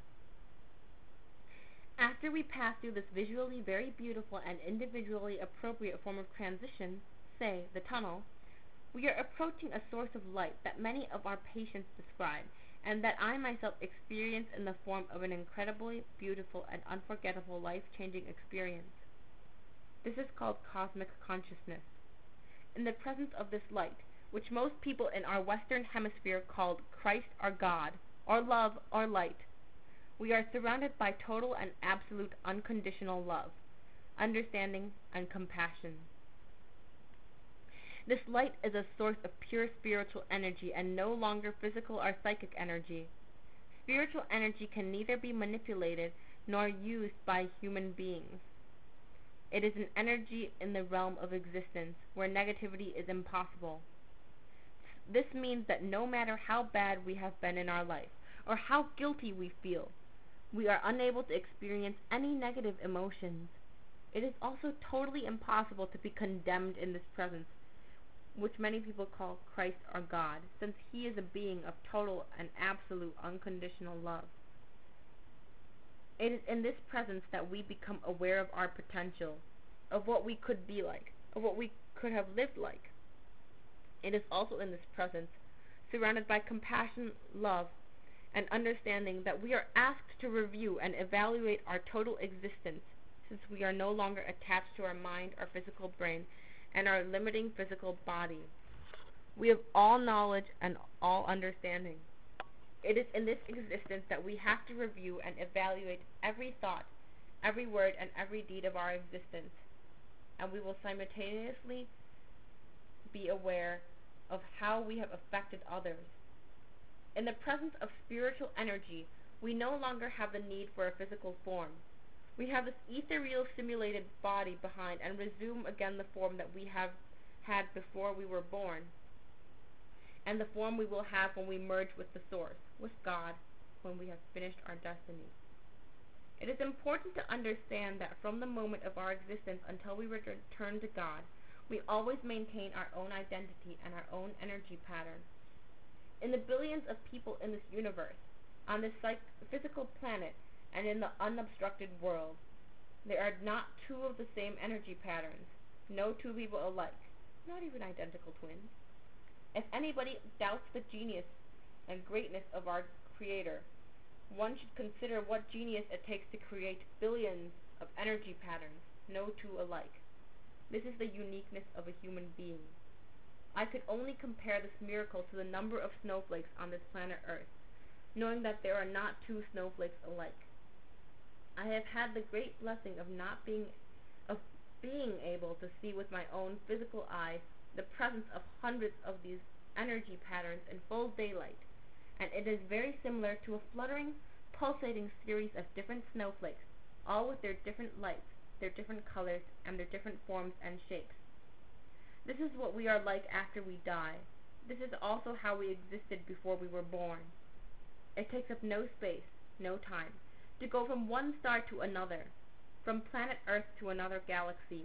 After we pass through this visually very beautiful and individually appropriate form of transition, say, the tunnel, we are approaching a source of light that many of our patients describe, and that I myself experience in the form of an incredibly beautiful and unforgettable life-changing experience. This is called cosmic consciousness. In the presence of this light, which most people in our Western Hemisphere called Christ or God, or love or light, we are surrounded by total and absolute unconditional love, understanding, and compassion. This light is a source of pure spiritual energy and no longer physical or psychic energy. Spiritual energy can neither be manipulated nor used by human beings. It is an energy in the realm of existence where negativity is impossible. This means that no matter how bad we have been in our life, or how guilty we feel, we are unable to experience any negative emotions. It is also totally impossible to be condemned in this presence, which many people call Christ or God, since He is a being of total and absolute unconditional love. It is in this presence that we become aware of our potential, of what we could be like, of what we could have lived like. It is also in this presence, surrounded by compassion, love, and understanding, that we are asked to review and evaluate our total existence, since we are no longer attached to our mind, our physical brain, and our limiting physical body. We have all knowledge and all understanding. It is in this existence that we have to review and evaluate every thought, every word, and every deed of our existence, and we will simultaneously be aware of how we have affected others. In the presence of spiritual energy, we no longer have the need for a physical form. We have this ethereal simulated body behind and resume again the form that we have had before we were born, and the form we will have when we merge with the Source, with God, when we have finished our destiny. It is important to understand that from the moment of our existence until we return to God, we always maintain our own identity and our own energy pattern. In the billions of people in this universe, on this physical planet, and in the unobstructed world, there are not two of the same energy patterns, no two people alike, not even identical twins. If anybody doubts the genius and greatness of our Creator, one should consider what genius it takes to create billions of energy patterns, no two alike. This is the uniqueness of a human being. I could only compare this miracle to the number of snowflakes on this planet Earth, knowing that there are not two snowflakes alike. I have had the great blessing of being able to see with my own physical eyes the presence of hundreds of these energy patterns in full daylight, and it is very similar to a fluttering, pulsating series of different snowflakes, all with their different lights, their different colors, and their different forms and shapes. This is what we are like after we die. This is also how we existed before we were born. It takes up no space, no time, to go from one star to another, from planet Earth to another galaxy.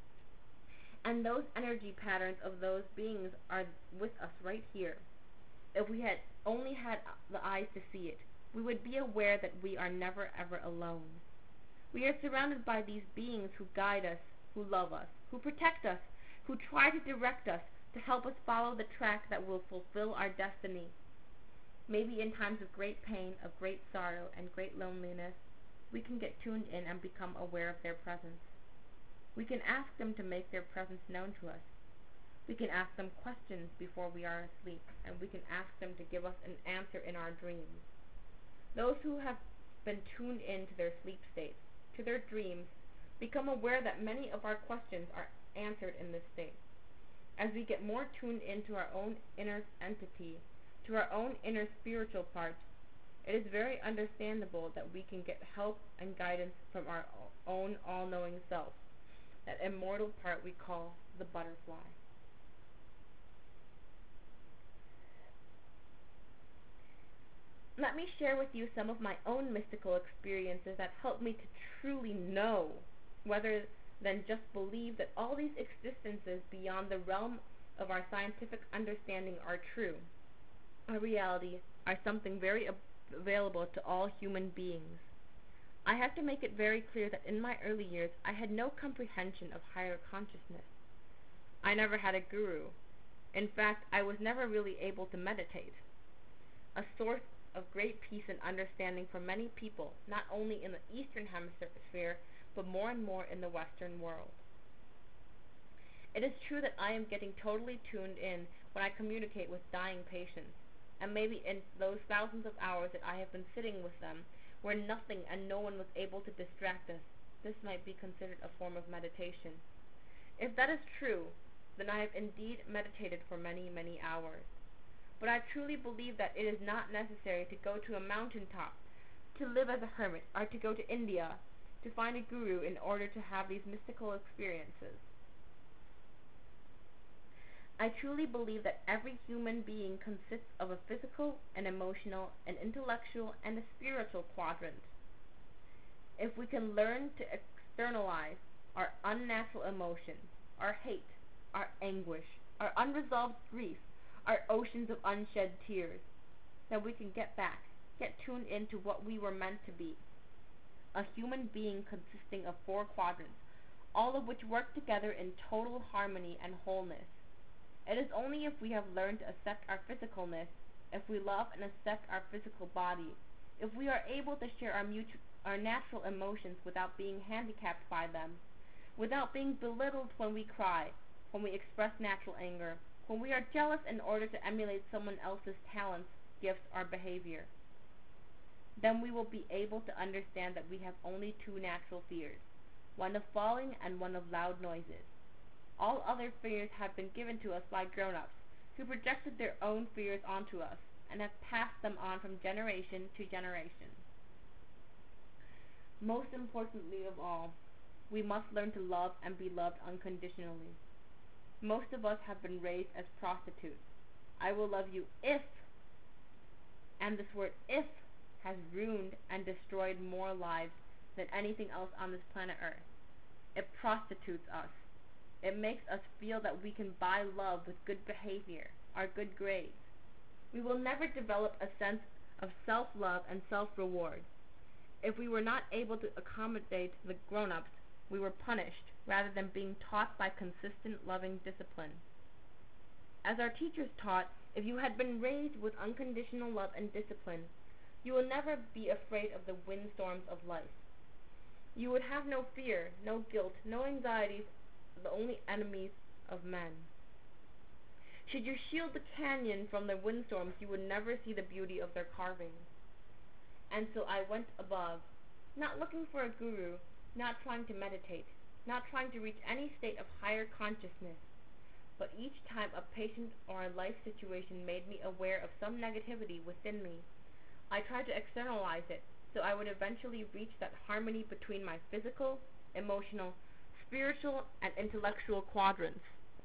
And those energy patterns of those beings are with us right here. If we had only had the eyes to see it, we would be aware that we are never ever alone. We are surrounded by these beings who guide us, who love us, who protect us, who try to direct us, to help us follow the track that will fulfill our destiny. Maybe in times of great pain, of great sorrow, and great loneliness, we can get tuned in and become aware of their presence. We can ask them to make their presence known to us. We can ask them questions before we are asleep, and we can ask them to give us an answer in our dreams. Those who have been tuned in to their sleep states, to their dreams, become aware that many of our questions are answered in this state. As we get more tuned into our own inner entity, to our own inner spiritual parts, it is very understandable that we can get help and guidance from our own all-knowing self, that immortal part we call the butterfly. Let me share with you some of my own mystical experiences that help me to truly know, rather than just believe, that all these existences beyond the realm of our scientific understanding are true, a reality, are something very available to all human beings. I have to make it very clear that in my early years I had no comprehension of higher consciousness. I never had a guru. In fact, I was never really able to meditate. A source of great peace and understanding for many people, not only in the Eastern Hemisphere, but more and more in the Western world. It is true that I am getting totally tuned in when I communicate with dying patients, and maybe in those thousands of hours that I have been sitting with them, where nothing and no one was able to distract us, this might be considered a form of meditation. If that is true, then I have indeed meditated for many, many hours. But I truly believe that it is not necessary to go to a mountaintop, to live as a hermit, or to go to India, to find a guru in order to have these mystical experiences. I truly believe that every human being consists of a physical, an emotional, an intellectual, and a spiritual quadrant. If we can learn to externalize our unnatural emotions, our hate, our anguish, our unresolved grief, our oceans of unshed tears, then we can get tuned into what we were meant to be. A human being consisting of 4 quadrants, all of which work together in total harmony and wholeness. It is only if we have learned to accept our physicalness, if we love and accept our physical body, if we are able to share our natural emotions without being handicapped by them, without being belittled when we cry, when we express natural anger, when we are jealous in order to emulate someone else's talents, gifts, or behavior, then we will be able to understand that we have only 2 natural fears, one of falling and one of loud noises. All other fears have been given to us by grown-ups, who projected their own fears onto us, and have passed them on from generation to generation. Most importantly of all, we must learn to love and be loved unconditionally. Most of us have been raised as prostitutes. I will love you if, and this word if has ruined and destroyed more lives than anything else on this planet Earth. It prostitutes us. It makes us feel that we can buy love with good behavior, our good grades. We will never develop a sense of self-love and self-reward. If we were not able to accommodate the grown-ups, we were punished rather than being taught by consistent loving discipline. As our teachers taught, if you had been raised with unconditional love and discipline, you will never be afraid of the windstorms of life. You would have no fear, no guilt, no anxieties, the only enemies of men. Should you shield the canyon from the windstorms, you would never see the beauty of their carvings. And so I went above, not looking for a guru, not trying to meditate, not trying to reach any state of higher consciousness. But each time a patient or a life situation made me aware of some negativity within me, I tried to externalize it so I would eventually reach that harmony between my physical, emotional, spiritual, and intellectual quadrants.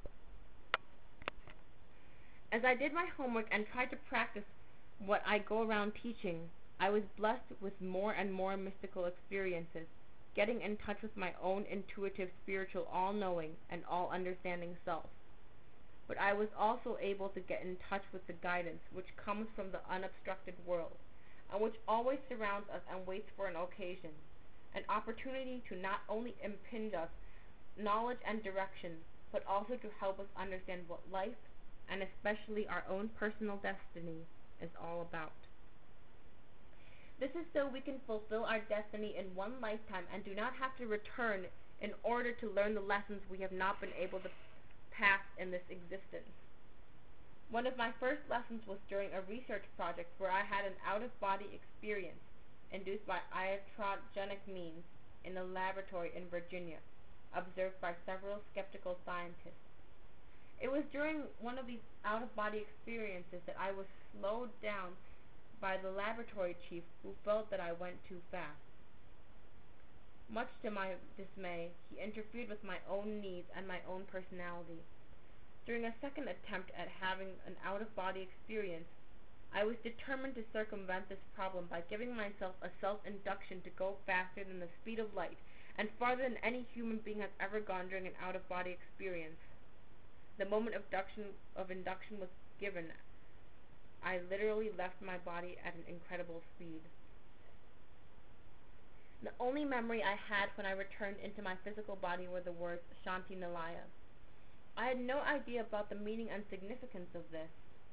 As I did my homework and tried to practice what I go around teaching, I was blessed with more and more mystical experiences, getting in touch with my own intuitive, spiritual, all-knowing, and all-understanding self. But I was also able to get in touch with the guidance which comes from the unobstructed world, and which always surrounds us and waits for an occasion, an opportunity to not only impinge us knowledge and direction, but also to help us understand what life, and especially our own personal destiny, is all about. This is so we can fulfill our destiny in one lifetime and do not have to return in order to learn the lessons we have not been able to pass in this existence. One of my first lessons was during a research project where I had an out-of-body experience induced by iatrogenic means in a laboratory in Virginia, observed by several skeptical scientists. It was during one of these out-of-body experiences that I was slowed down by the laboratory chief, who felt that I went too fast. Much to my dismay, he interfered with my own needs and my own personality. During a second attempt at having an out-of-body experience, I was determined to circumvent this problem by giving myself a self-induction to go faster than the speed of light and farther than any human being has ever gone during an out-of-body experience. The moment of induction was given, I literally left my body at an incredible speed. The only memory I had when I returned into my physical body were the words Shanti Nilaya. I had no idea about the meaning and significance of this,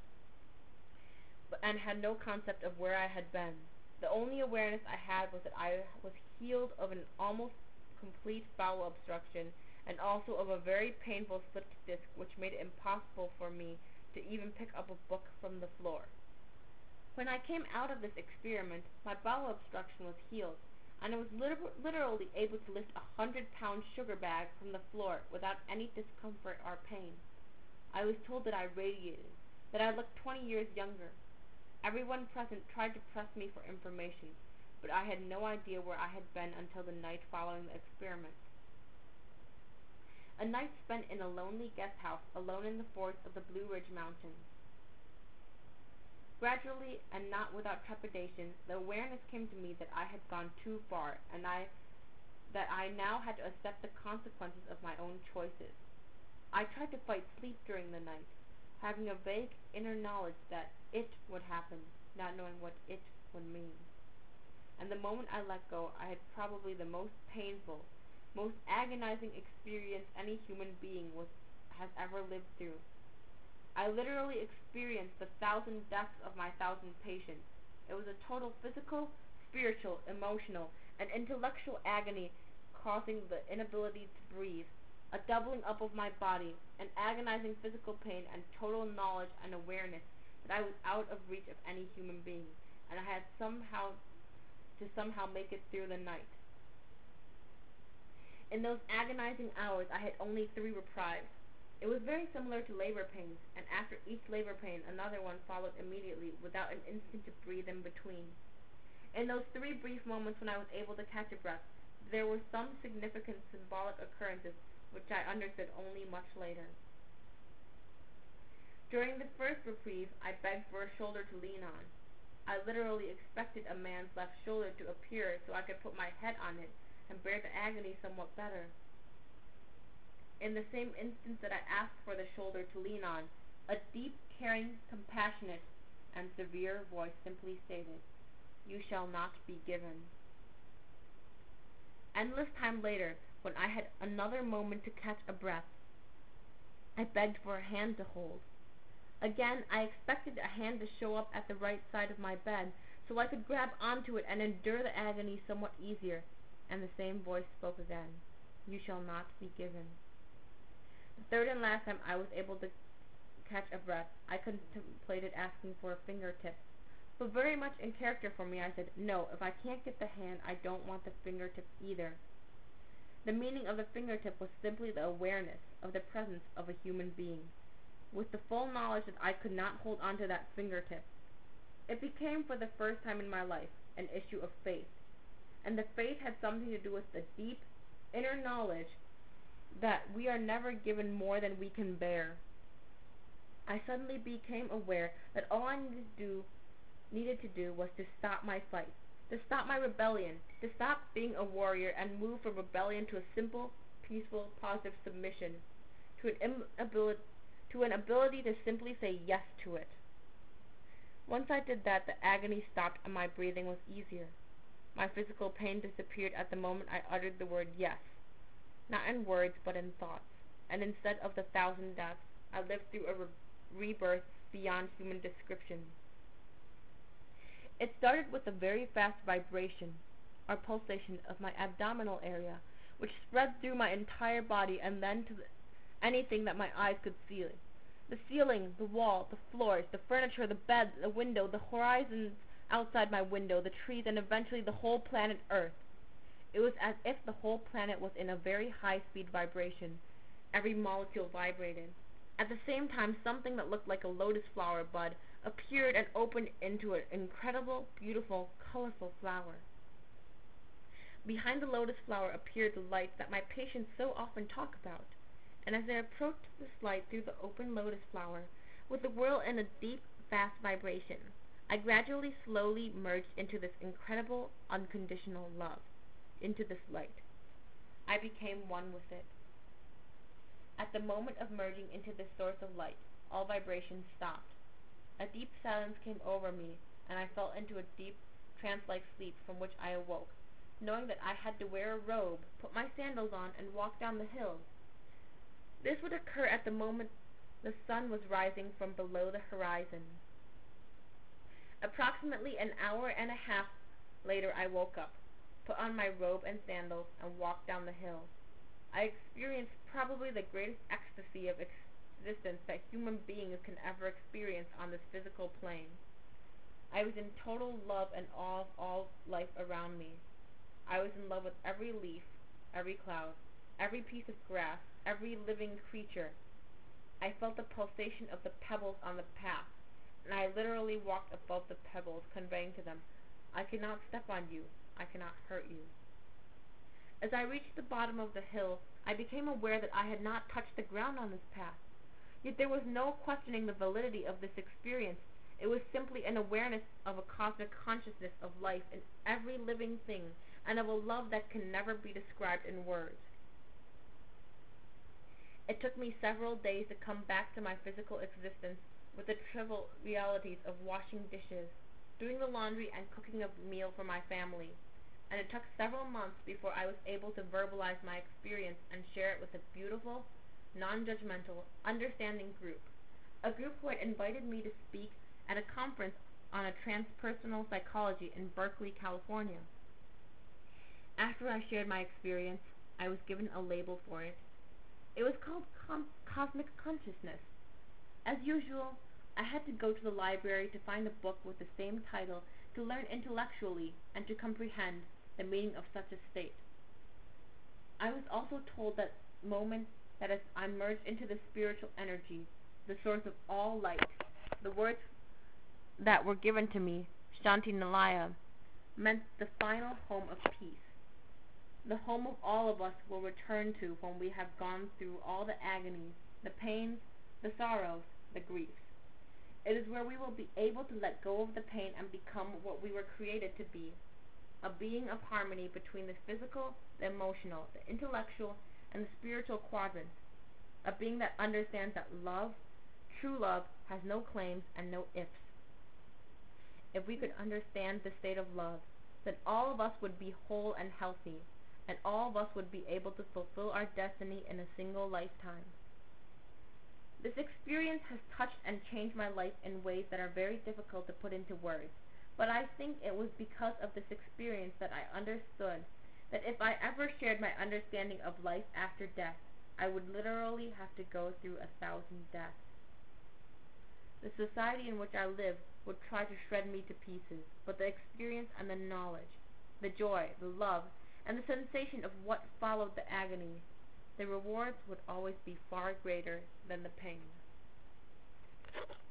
and had no concept of where I had been. The only awareness I had was that I was healed of an almost complete bowel obstruction, and also of a very painful slipped disc which made it impossible for me to even pick up a book from the floor. When I came out of this experiment, my bowel obstruction was healed, and I was literally able to lift a 100-pound sugar bag from the floor without any discomfort or pain. I was told that I radiated, that I looked 20 years younger. Everyone present tried to press me for information, but I had no idea where I had been until the night following the experiment. a night spent in a lonely guest house alone in the forest of the Blue Ridge Mountains. Gradually, and not without trepidation, the awareness came to me that I had gone too far, and that I now had to accept the consequences of my own choices. I tried to fight sleep during the night, having a vague inner knowledge that it would happen, not knowing what it would mean. And the moment I let go, I had probably the most painful, most agonizing experience any human being has ever lived through. I literally experienced the 1,000 deaths of my 1,000 patients. It was a total physical, spiritual, emotional, and intellectual agony, causing the inability to breathe, a doubling up of my body, an agonizing physical pain, and total knowledge and awareness that I was out of reach of any human being, and I had somehow make it through the night. In those agonizing hours, I had only 3 reprieves. It was very similar to labor pains, and after each labor pain, another one followed immediately, without an instant to breathe in between. In those 3 brief moments when I was able to catch a breath, there were some significant symbolic occurrences which I understood only much later. During the first reprieve, I begged for a shoulder to lean on. I literally expected a man's left shoulder to appear so I could put my head on it and bear the agony somewhat better. In the same instant that I asked for the shoulder to lean on, a deep, caring, compassionate, and severe voice simply stated, "You shall not be given." Endless time later, when I had another moment to catch a breath, I begged for a hand to hold. Again, I expected a hand to show up at the right side of my bed, so I could grab onto it and endure the agony somewhat easier, and the same voice spoke again, "You shall not be given." The third and last time I was able to catch a breath, I contemplated asking for a fingertip, but very much in character for me, I said, "No, if I can't get the hand, I don't want the fingertip either." The meaning of the fingertip was simply the awareness of the presence of a human being, with the full knowledge that I could not hold onto that fingertip. It became, for the first time in my life, an issue of faith, and the faith had something to do with the deep, inner knowledge that we are never given more than we can bear. I suddenly became aware that all I needed to do was to stop my fight, to stop my rebellion, to stop being a warrior and move from rebellion to a simple, peaceful, positive submission, to an ability to simply say yes to it. Once I did that, the agony stopped and my breathing was easier. My physical pain disappeared at the moment I uttered the word yes, not in words but in thoughts, and instead of the 1,000 deaths, I lived through a rebirth beyond human description. It started with a very fast vibration, or pulsation, of my abdominal area, which spread through my entire body and then to anything that my eyes could see. The ceiling, the wall, the floors, the furniture, the bed, the window, the horizons outside my window, the trees, and eventually the whole planet Earth. It was as if the whole planet was in a very high-speed vibration. Every molecule vibrated. At the same time, something that looked like a lotus flower bud appeared and opened into an incredible, beautiful, colorful flower. Behind the lotus flower appeared the light that my patients so often talk about, and as I approached this light through the open lotus flower, with the world in a deep, fast vibration, I gradually, slowly merged into this incredible, unconditional love, into this light. I became one with it. At the moment of merging into this source of light, all vibrations stopped. A deep silence came over me, and I fell into a deep, trance-like sleep from which I awoke, knowing that I had to wear a robe, put my sandals on, and walk down the hill. This would occur at the moment the sun was rising from below the horizon. Approximately an hour and a half later I woke up, put on my robe and sandals, and walked down the hill. I experienced probably the greatest ecstasy of existence that human beings can ever experience on this physical plane. I was in total love and awe of all life around me. I was in love with every leaf, every cloud, every piece of grass, every living creature. I felt the pulsation of the pebbles on the path, and I literally walked above the pebbles, conveying to them, "I cannot step on you, I cannot hurt you." As I reached the bottom of the hill, I became aware that I had not touched the ground on this path. Yet there was no questioning the validity of this experience. It was simply an awareness of a cosmic consciousness of life in every living thing, and of a love that can never be described in words. It took me several days to come back to my physical existence with the trivial realities of washing dishes, doing the laundry, and cooking a meal for my family. And it took several months before I was able to verbalize my experience and share it with a beautiful, non-judgmental, understanding group. A group who had invited me to speak at a conference on transpersonal psychology in Berkeley, California. After I shared my experience, I was given a label for it. It was called Cosmic Consciousness. As usual, I had to go to the library to find a book with the same title to learn intellectually and to comprehend the meaning of such a state. I was also told that moment that as I merged into the spiritual energy, the source of all light, the words that were given to me, Shanti Nilaya, meant the final home of peace. The home of all of us will return to when we have gone through all the agonies, the pains, the sorrows, the griefs. It is where we will be able to let go of the pain and become what we were created to be, a being of harmony between the physical, the emotional, the intellectual, and the spiritual quadrants, a being that understands that love, true love, has no claims and no ifs. If we could understand the state of love, then all of us would be whole and healthy, and all of us would be able to fulfill our destiny in a single lifetime. This experience has touched and changed my life in ways that are very difficult to put into words, but I think it was because of this experience that I understood that if I ever shared my understanding of life after death, I would literally have to go through 1,000 deaths. The society in which I live would try to shred me to pieces, but the experience and the knowledge, the joy, the love, and the sensation of what followed the agony, the rewards would always be far greater than the pain.